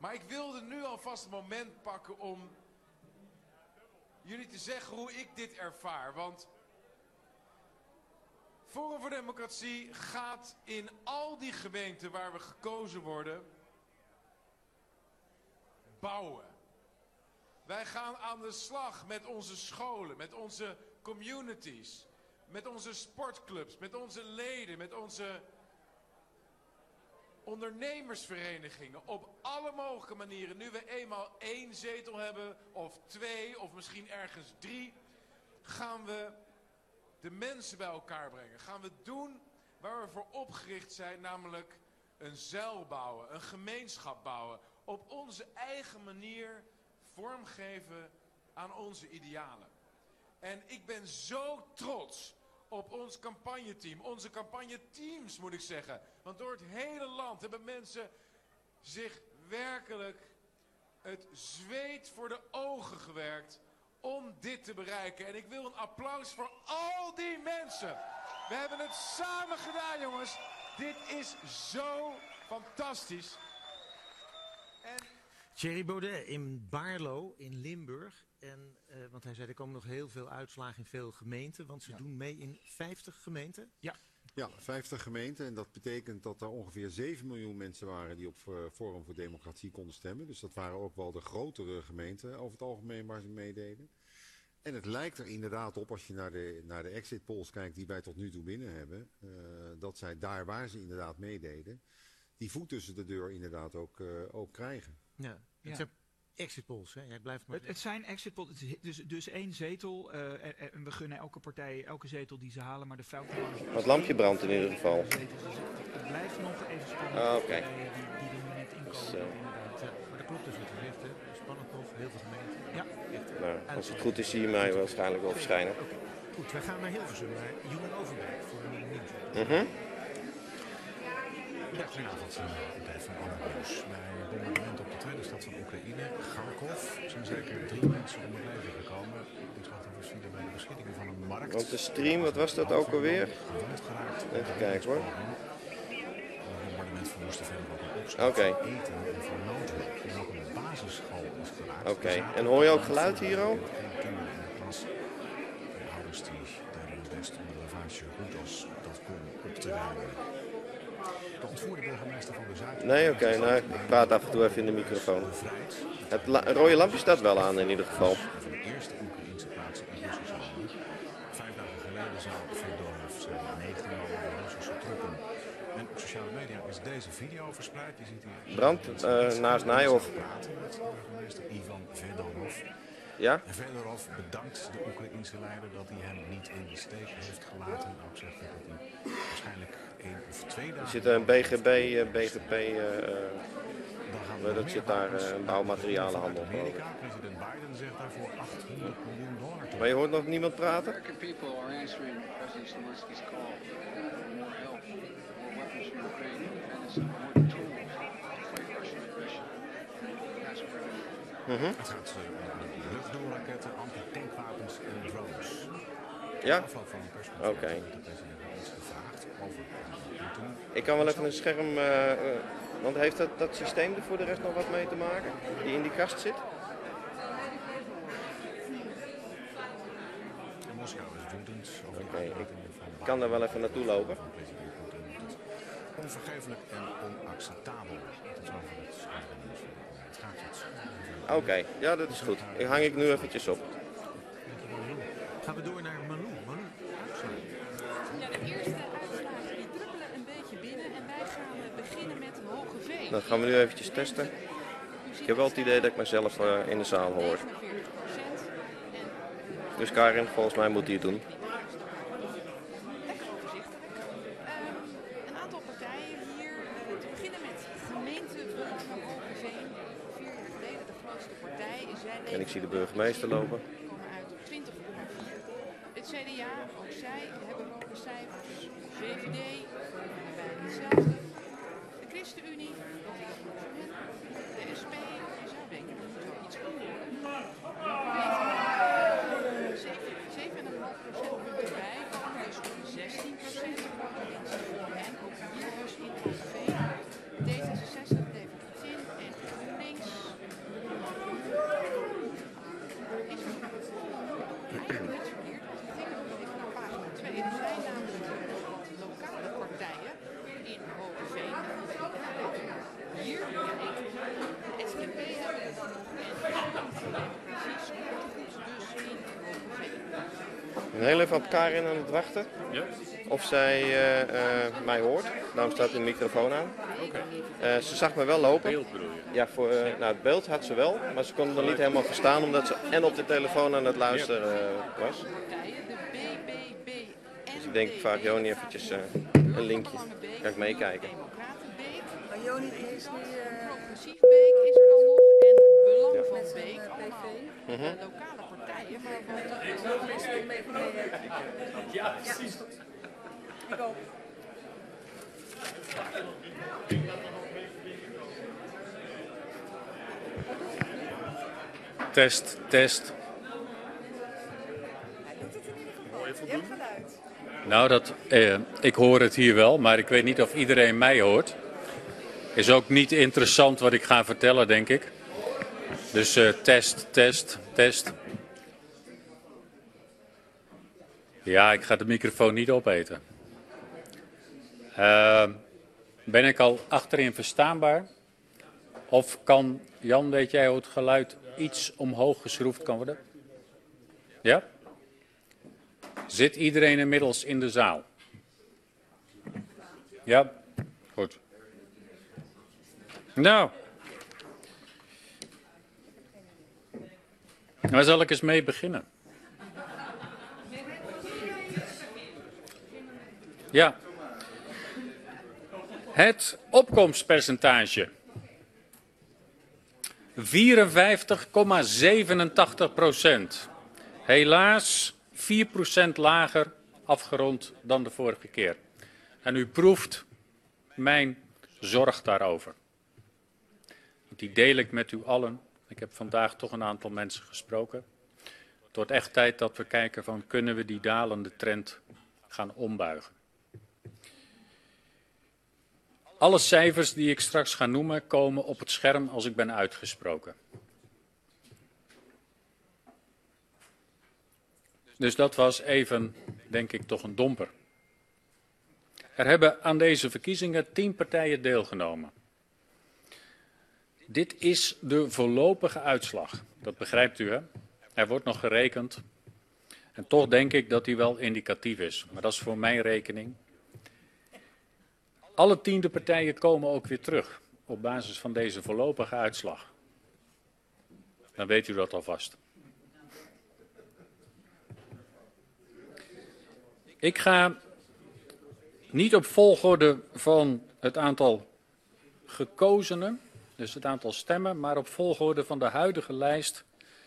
Maar ik wilde nu alvast een moment pakken om jullie te zeggen hoe ik dit ervaar. Want Forum voor Democratie gaat in al die gemeenten waar we gekozen worden bouwen. Wij gaan aan de slag met onze scholen, met onze communities, met onze sportclubs, met onze leden, met onze ondernemersverenigingen. Op alle mogelijke manieren. Nu we eenmaal 1 zetel hebben, of 2, of misschien ergens 3, gaan we de mensen bij elkaar brengen. Gaan we doen waar we voor opgericht zijn, namelijk een zuil bouwen, een gemeenschap bouwen. Op onze eigen manier vormgeven aan onze idealen. En ik ben zo trots op ons campagneteam. Onze campagneteams moet ik zeggen. Want door het hele land hebben mensen zich werkelijk het zweet voor de ogen gewerkt om dit te bereiken. En ik wil een applaus voor al die mensen. We hebben het samen gedaan, jongens. Dit is zo fantastisch. En Thierry Baudet in Baarlo in Limburg. En, want hij zei er komen nog heel veel uitslagen in veel gemeenten. Want ze doen mee in 50 gemeenten. Ja, 50 gemeenten. En dat betekent dat er ongeveer 7 miljoen mensen waren die op Forum voor Democratie konden stemmen. Dus dat waren ook wel de grotere gemeenten over het algemeen waar ze meededen. En het lijkt er inderdaad op, als je naar de exit polls kijkt die wij tot nu toe binnen hebben, dat zij daar waar ze inderdaad meededen, die voet tussen de deur inderdaad ook krijgen. Ja. Het zijn exit polls, hè? Jij blijft maar... Het zijn exit polls, dus 1 zetel. En we gunnen elke partij, elke zetel die ze halen, maar de fout... Het lampje brandt in ieder geval. Het blijft nog even spannend. Oké. Die er nu net inkomen. Dus, maar dat klopt dus wat je zegt, hè? Spannend toch, heel veel gemeenten. Ja. Nou, als het goed is, zie je mij waarschijnlijk wel verschijnen. Goed, wij gaan naar Hilversum, naar Johan Overbeek voor een nieuws. Ja, goedenavond, Dave van Ander Nieuws. Bij bombardement op de tweede stad van Oekraïne, Kharkov, zijn zeker 3 mensen om het leven gekomen. Die slachtoffers vielen bij de beschietingen van een markt. Want de stream, wat was dat ook alweer? Gewond geraakt. Even kijken hoor. Het bombardement verwoestte verder ook een opstand Oké. van eten en voor noodhulp. En ook een basisschool is geraakt. Oké. En hoor je ook geluid hier al? Kinderen in de klas. En ouders die deden hun best om de ravage goed als dat kon op te ruimen. De ontvoerde burgemeester van de Zuid... Nee, oké. Nou, ik praat af en toe even in de microfoon. Het rode lampje staat wel aan in ieder geval. Van de eerste Oekraïnse plaatsen in Russische handen. 5 dagen geleden zou Fedorov zijn meegenomen door Russische troepen. En op sociale media is deze video verspreid. Je ziet hier... Brand naast Nijhoff. ...praten met burgemeester Ivan Fedorov. Ja? En Fedorov bedankt de Oekraïense leider dat hij hem niet in de steek heeft gelaten. Ook zegt hij dat hij waarschijnlijk 1 of 2 dagen... Er zit een BGP, dat zit daar een bouwmaterialenhandel. Amerika, president Biden zegt daarvoor $800 miljoen te... Maar je hoort nog niemand praten? American people are answering President Zelensky's call for more help, more weapons from Ukraine, and it's more tools to fight Russian aggression. That's what Het gaat om luchtdoorraketten, antitankwapens en drones. Ja? Afloop van een persconferentie Oké. wordt de president iets gevraagd over Poetin. Ik kan wel even een scherm... want heeft dat systeem er voor de rest nog wat mee te maken? Die in die kast zit? En Moskou is woedend over de Oké, uitlatingen van ik kan er wel even naartoe lopen. van president Poetin noemt het onvergeeflijk en onacceptabel. Dat is over het andere nieuws van dit moment. Gaat het? Oké, ja dat is goed. Ik hang ik nu eventjes op. Gaan we door naar Malou. Malou, uitslag. Ja, de eerste uitslagen die druppelen een beetje binnen en wij gaan beginnen met Hogeveen. Dat gaan we nu eventjes testen. Ik heb wel het idee dat ik mezelf in de zaal hoor. 49%. Dus Karin, volgens mij moet hij het doen. Lekker overzichtelijk. Een aantal partijen hier. Te beginnen met Gemeentebond van Hogeveen. 4 jaar geleden de grootste partij. Zij En ik zie de burgemeester lopen. komen uit op 20,4. Het CDA, ook zij hebben hoge cijfers. VVD, bij hetzelfde. De ChristenUnie, dat is voor hen. De SP, je zou denken dat het wel iets onder. 7,5% erbij, dus 16%. Mensen voor hen, ook hier dus in Hogeveen. D66 levert iets in en GroenLinks heel even op Karin aan het wachten. Ja? Of zij mij hoort. Daarom staat de microfoon aan. Oké. Ze zag me wel lopen. Beeld bedoel je? Ja, nou, het beeld had ze wel, maar ze kon het nog niet helemaal verstaan omdat ze en op de telefoon aan het luisteren was. Dus ik denk vaak, Joni, eventjes een linkje. Kan ik meekijken. Maar Joni is nu... Progressief Beek is er dan nog en Belang van Beek. Allemaal lokale partijen, maar wat mensen mee ja, precies. Ik ook. Test, test. Hoor je voldoende? Nou, ik hoor het hier wel, maar ik weet niet of iedereen mij hoort. Is ook niet interessant wat ik ga vertellen, denk ik. Dus test, test, test. Ja, ik ga de microfoon niet opeten. Ben ik al achterin verstaanbaar? Of kan, Jan, weet jij hoe het geluid iets omhoog geschroefd kan worden? Ja? Zit iedereen inmiddels in de zaal? Ja? Goed. Nou. Waar zal ik eens mee beginnen? Ja. Het opkomstpercentage. 54,87%. Helaas 4% lager afgerond dan de vorige keer. En u proeft mijn zorg daarover. Die deel ik met u allen. Ik heb vandaag toch een aantal mensen gesproken. Het wordt echt tijd dat we kijken van kunnen we die dalende trend gaan ombuigen. Alle cijfers die ik straks ga noemen komen op het scherm als ik ben uitgesproken. Dus dat was even, denk ik, toch een domper. Er hebben aan deze verkiezingen 10 partijen deelgenomen. Dit is de voorlopige uitslag. Dat begrijpt u, hè? Er wordt nog gerekend. En toch denk ik dat die wel indicatief is. Maar dat is voor mijn rekening. Alle 10 partijen komen ook weer terug op basis van deze voorlopige uitslag. Dan weet u dat alvast. Ik ga niet op volgorde van het aantal gekozenen, dus het aantal stemmen, maar op volgorde van de huidige lijst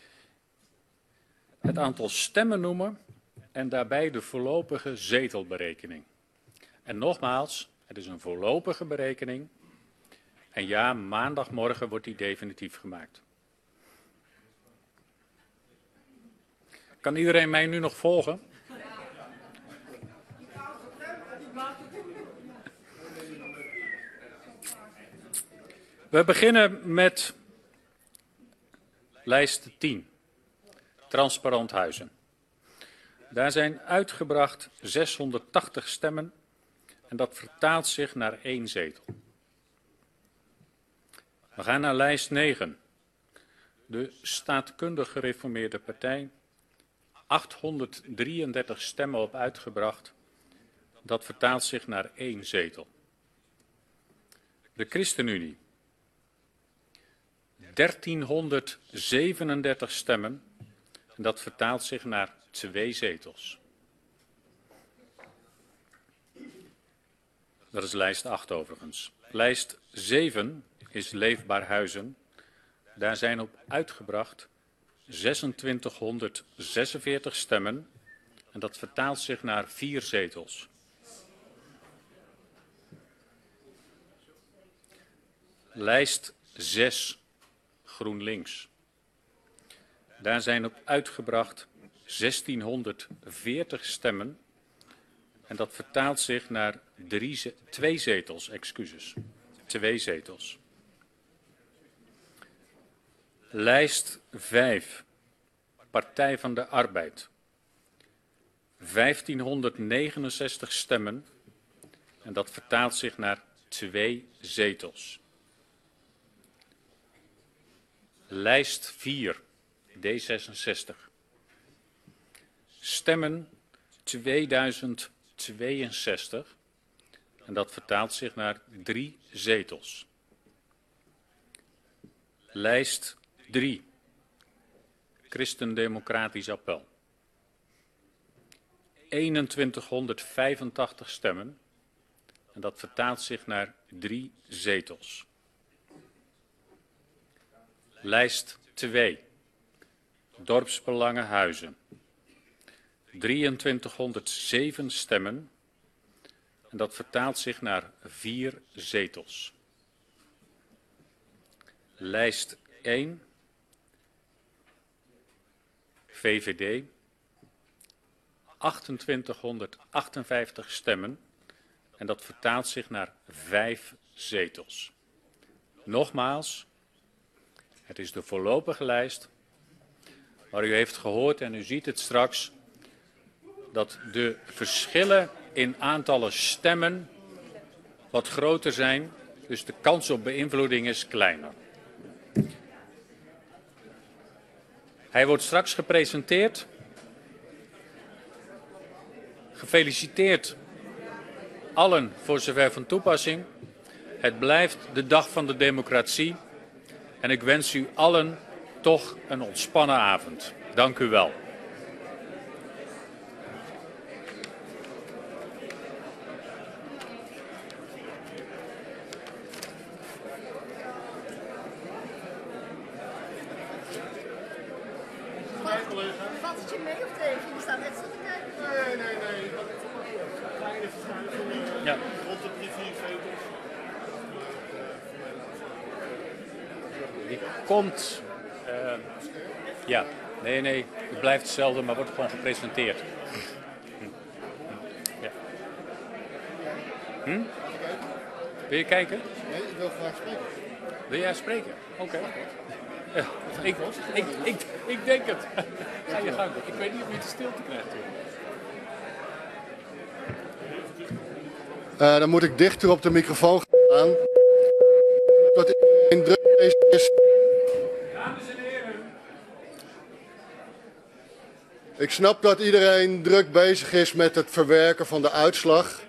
het aantal stemmen noemen en daarbij de voorlopige zetelberekening. En nogmaals, het is een voorlopige berekening en ja, maandagmorgen wordt die definitief gemaakt. Kan iedereen mij nu nog volgen? We beginnen met lijst 10, Transparant Huizen. Daar zijn uitgebracht 680 stemmen en dat vertaalt zich naar 1 zetel. We gaan naar lijst 9, de Staatkundig Gereformeerde Partij. 833 stemmen op uitgebracht, dat vertaalt zich naar 1 zetel. De ChristenUnie. 1337 stemmen en dat vertaalt zich naar 2 zetels. Dat is lijst 8 overigens. Lijst 7 is Leefbaar Huizen. Daar zijn op uitgebracht 2646 stemmen en dat vertaalt zich naar 4 zetels. Lijst 6, GroenLinks. Daar zijn op uitgebracht 1640 stemmen en dat vertaalt zich naar 2 zetels, excuses. 2 zetels. Lijst 5, Partij van de Arbeid. 1569 stemmen en dat vertaalt zich naar 2 zetels. Lijst 4, D66. Stemmen 2062. En dat vertaalt zich naar 3 zetels. Lijst 3. Christen-Democratisch Appel. 2185 stemmen. En dat vertaalt zich naar 3 zetels. Lijst 2. Dorpsbelangen Huizen. 2307 stemmen. En dat vertaalt zich naar 4 zetels. Lijst 1. VVD. 2858 stemmen. En dat vertaalt zich naar 5 zetels. Nogmaals, het is de voorlopige lijst. Maar u heeft gehoord en u ziet het straks dat de verschillen in aantallen stemmen wat groter zijn. Dus de kans op beïnvloeding is kleiner. Hij wordt straks gepresenteerd. Gefeliciteerd allen voor zover van toepassing. Het blijft de dag van de democratie. En ik wens u allen toch een ontspannen avond. Dank u wel. Valt het je mee of tegen? Je staat net zo te kijken. Nee. Kleine verschuivingen. Ja. Rond de 3-4 zetels. Die komt. Ja, nee, het blijft hetzelfde, maar wordt gewoon gepresenteerd. Ja. Wil je kijken? Nee, ik wil graag spreken. Wil jij spreken? Oké. Ja, ik denk het. Ga je gang. Ik weet niet of je het stilte krijgt. Dan moet ik dichter op de microfoon gaan. Dat iedereen druk bezig is. Dames en heren. Ik snap dat iedereen druk bezig is met het verwerken van de uitslag.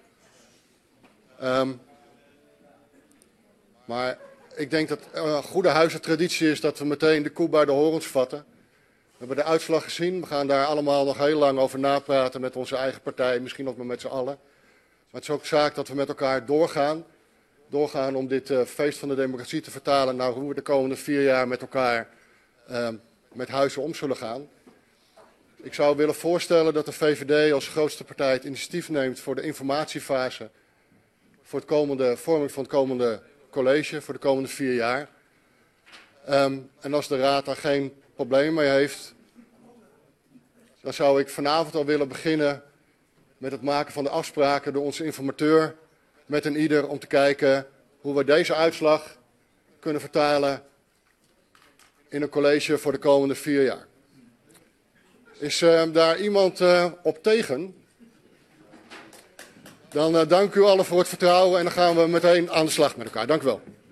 Maar ik denk dat een goede huizentraditie is dat we meteen de koe bij de horens vatten. We hebben de uitslag gezien. We gaan daar allemaal nog heel lang over napraten met onze eigen partij. Misschien ook maar met z'n allen. Maar het is ook zaak dat we met elkaar doorgaan. Doorgaan om dit feest van de democratie te vertalen naar hoe we de komende 4 jaar met elkaar met huizen om zullen gaan. Ik zou willen voorstellen dat de VVD als grootste partij het initiatief neemt voor de informatiefase. Voor het vorming van het komende college, voor de komende 4 jaar. En als de Raad daar geen probleem mee heeft, dan zou ik vanavond al willen beginnen met het maken van de afspraken door onze informateur met een ieder om te kijken hoe we deze uitslag kunnen vertalen in een college voor de komende 4 jaar. Is daar iemand op tegen? Dan dank u allen voor het vertrouwen en dan gaan we meteen aan de slag met elkaar. Dank u wel.